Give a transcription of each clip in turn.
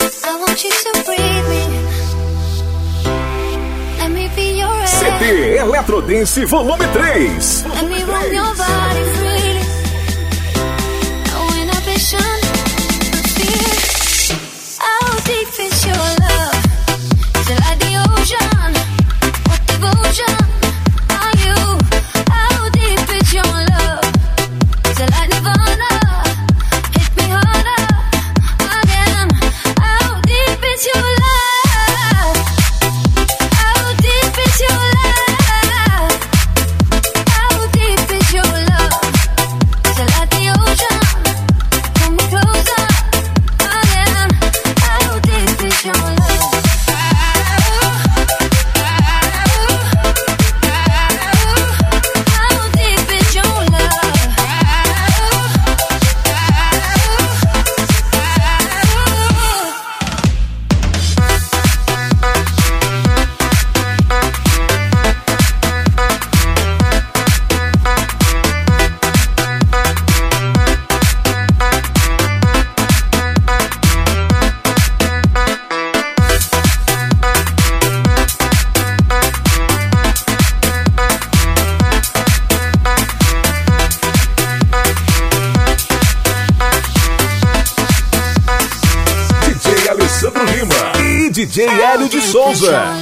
CD Eletrodance Volume 3. Let me roam your body freely. No inhibition, no fear. How deep is your love? Is it like the ocean? What devotion are you? How deep is your love? Is it like Nirvana? Hit me harder again. How deep is your love? DJ Hélio de Souza.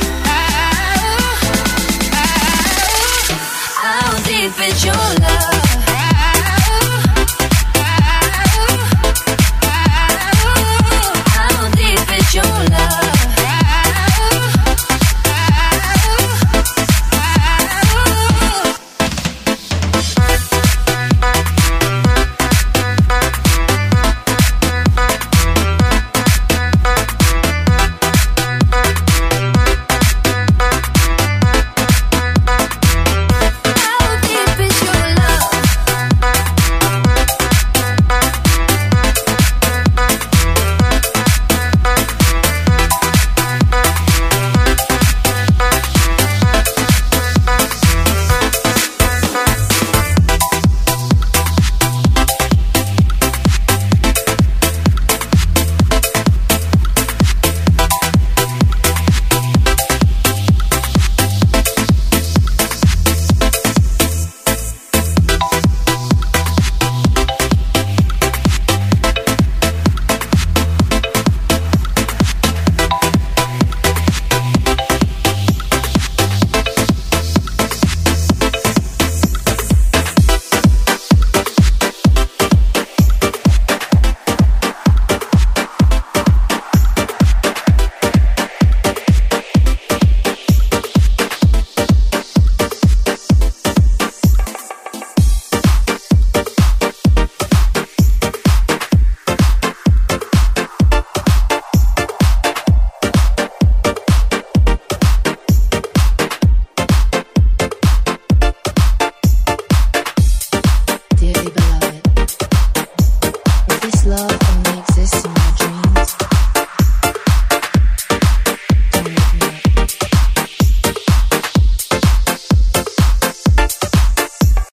Your love.